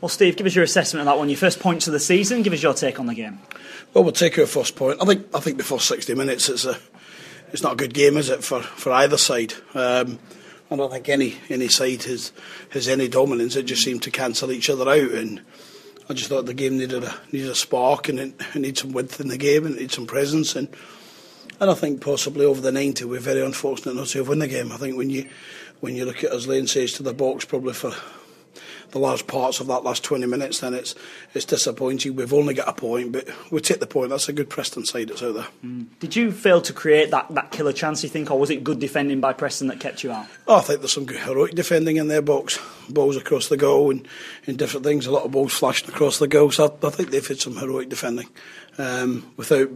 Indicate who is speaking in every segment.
Speaker 1: Well, Steve, give us your assessment of that one. Your first points of the season. Give us your take on the game.
Speaker 2: Well, we'll take our first point. I think the first 60 minutes it's not a good game, is it, for either side? I don't think any side has any dominance. It just seemed to cancel each other out, and I just thought the game needed a spark, and it needed some width in the game, and it needed some presence, and I think possibly over the 90 we're very unfortunate not to have won the game. I think when you look at, as Lane says, to the box probably for the large parts of that last 20 minutes, then it's disappointing. We've only got a point, but we take the point. That's a good Preston side that's out there.
Speaker 1: Did you fail to create that killer chance, you think, or was it good defending by Preston that kept you out?
Speaker 2: I think there's some good heroic defending in their box. Balls across the goal and different things. A lot of balls flashing across the goal. So I think they've had some heroic defending. Without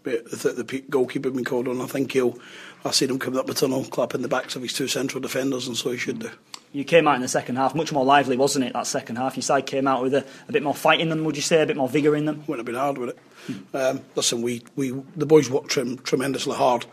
Speaker 2: the goalkeeper being called on, I seen him coming up the tunnel, clapping the backs of his two central defenders, and so he should do.
Speaker 1: You came out in the second half, much more lively, wasn't it, that second half? Your side came out with a bit more fight in them, would you say, a bit more vigour in them?
Speaker 2: Wouldn't have been hard with it. Listen, the boys worked tremendously hard,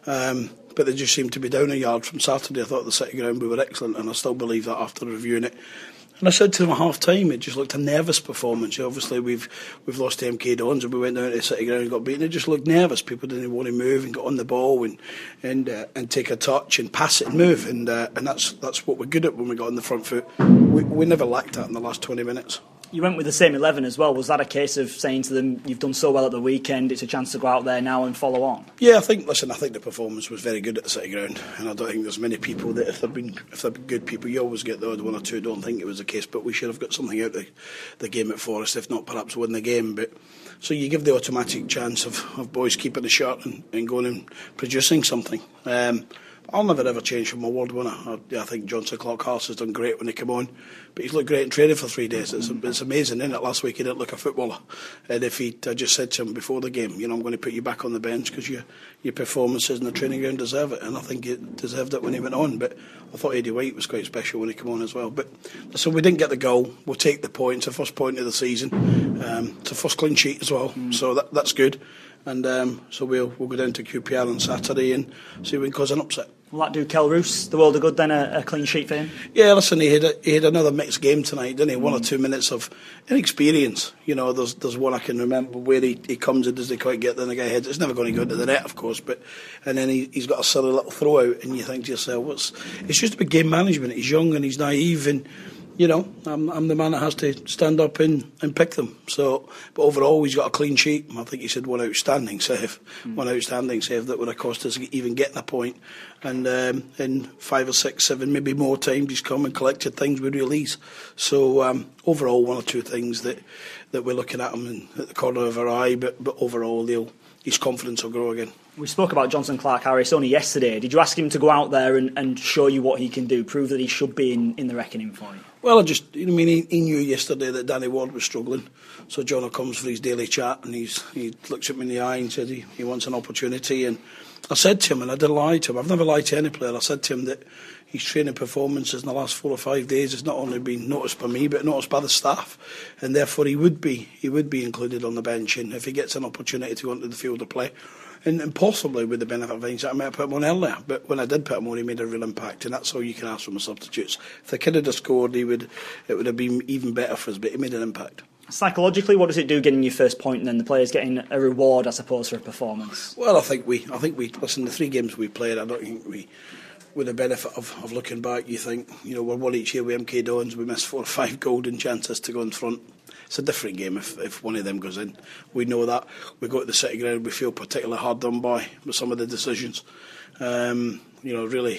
Speaker 2: but they just seemed to be down a yard from Saturday. I thought the City ground we were excellent, and I still believe that after reviewing it. And I said to them at half time, it just looked a nervous performance. Obviously, we've lost to MK Dons, and we went down to the City ground and got beaten. It just looked nervous. People didn't want to move and get on the ball and take a touch and pass it and move. And that's what we're good at when we got on the front foot. We never lacked that in the last 20 minutes.
Speaker 1: You went with the same 11 as well. Was that a case of saying to them, you've done so well at the weekend, it's a chance to go out there now and follow on?
Speaker 2: Yeah, I think the performance was very good at the City ground, and I don't think there's many people that if they've been good people, you always get the odd one or two. Don't think it was the case, but we should have got something out of the game at Forest, if not perhaps win the game. But so you give the automatic chance of boys keeping the shot and going and producing something. I'll never ever change from my word winner. I think Johnson Clark-Hars has done great when he came on, but he's looked great in training for 3 days. It's amazing, isn't it? Last week he didn't look a footballer, and I just said to him before the game, I'm going to put you back on the bench because your performances in the training ground deserve it, and I think it deserved it when he went on. But I thought Eddie White was quite special when he came on as well. But so we didn't get the goal. We'll take the point. It's the first point of the season. It's the first clean sheet as well, so that's good. And so we'll go down to QPR on Saturday and see if we can cause an upset.
Speaker 1: Will that do Kel Roos the world of good then, a clean sheet for him?
Speaker 2: Yeah, listen, he had another mixed game tonight, didn't he? 1 or 2 minutes of inexperience. There's one I can remember where he comes and doesn't quite get the guy heads. It's never going to go into the net, of course, and then he's got a silly little throw out, and you think to yourself, it's just about game management. He's young and he's naive, and I'm the man that has to stand up and pick them. So, but overall, he's got a clean sheet. I think he said one outstanding save that would have cost us even getting a point. And in 5 or 6, 7, maybe more times, he's come and collected things with real ease. So overall, 1 or 2 things that we're looking at him at the corner of our eye. But overall, his confidence will grow again.
Speaker 1: We spoke about Johnson Clark-Harris only yesterday. Did you ask him to go out there and show you what he can do, prove that he should be in the reckoning for you? Well,
Speaker 2: he knew yesterday that Danny Ward was struggling. So John comes for his daily chat, and he looks at me in the eye and said he wants an opportunity. And I said to him, and I didn't lie to him, I've never lied to any player, I said to him that his training performances in the last 4 or 5 days has not only been noticed by me, but noticed by the staff, and therefore he would be included on the bench, and if he gets an opportunity to go into the field to play, and possibly with the benefit of hindsight, I might have put him on earlier, but when I did put him on, he made a real impact, and that's all you can ask from the substitutes. If the kid had scored, it would have been even better for us, but he made an impact.
Speaker 1: Psychologically, what does it do getting your first point and then the players getting a reward, I suppose, for a performance?
Speaker 2: Well, I think we listen, the 3 games we played, I don't think we, with the benefit of looking back, you think, we're one each year with MK Dons, we missed 4 or 5 golden chances to go in front. It's a different game if one of them goes in. We know that. We go to the City ground, we feel particularly hard done by with some of the decisions. Really,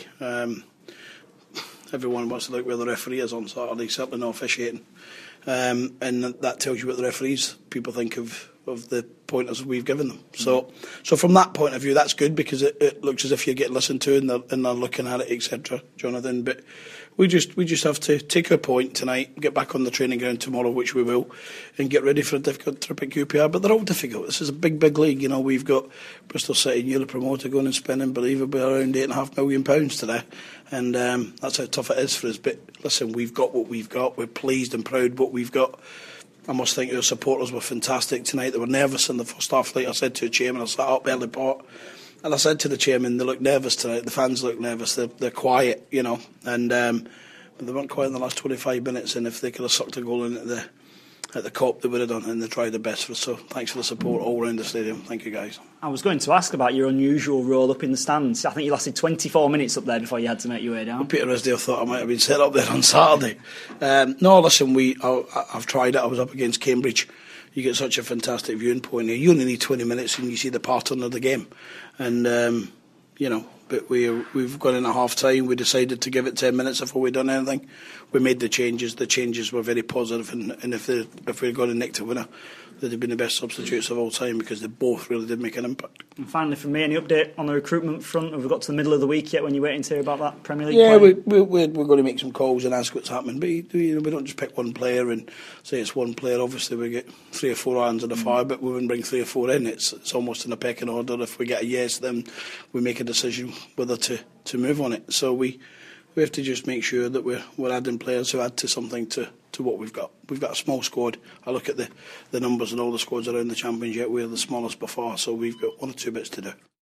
Speaker 2: everyone wants to look where the referee is on Saturday, certainly not officiating. And that tells you what the referees people think of the pointers we've given them. So from that point of view, that's good because it looks as if you're getting listened to and they're looking at it, etc. Jonathan, but we just have to take our point tonight, get back on the training ground tomorrow, which we will, and get ready for a difficult trip at QPR. But they're all difficult. This is a big league. We've got Bristol City, newly promoted, going and spending believably around £8.5 million today, and that's how tough it is for us. But listen, we've got what we've got. We're pleased and proud of what we've got. I must think our supporters were fantastic tonight. They were nervous in the first half. Like I said to the chairman, I sat up early part, and I said to the chairman, they look nervous tonight. The fans look nervous. They're quiet, and but they weren't quite in the last 25 minutes. And if they could have sucked a goal in at the Kop, they would have done, and they tried their best for us. So thanks for the support all around the stadium. Thank you, guys.
Speaker 1: I was going to ask about your unusual role up in the stands. I think you lasted 24 minutes up there before you had to make your way down.
Speaker 2: Well, Peter Risdale thought I might have been set up there on Saturday. No, listen, I've tried it. I was up against Cambridge. You get such a fantastic viewing point here. You only need 20 minutes and you see the pattern of the game. And, but we've gone in at half time. We decided to give it 10 minutes before we'd done anything. We made the changes. The changes were very positive, and if we'd got a nick to winner, they'd have been the best substitutes of all time, because they both really did make an impact.
Speaker 1: And finally, from me, any update on the recruitment front? Have we got to the middle of the week yet when you're waiting to hear about that Premier League
Speaker 2: player?
Speaker 1: We're
Speaker 2: going to make some calls and ask what's happening. But we don't just pick one player and say it's one player. Obviously, we get 3 or 4 irons in the fire, but we wouldn't bring 3 or 4 in. It's almost in a pecking order. If we get a yes, then we make a decision whether to move on it. So we have to just make sure that we're adding players who add to something to what we've got. We've got a small squad. I look at the numbers and all the squads around the Championship. We're the smallest by far, so we've got 1 or 2 bits to do.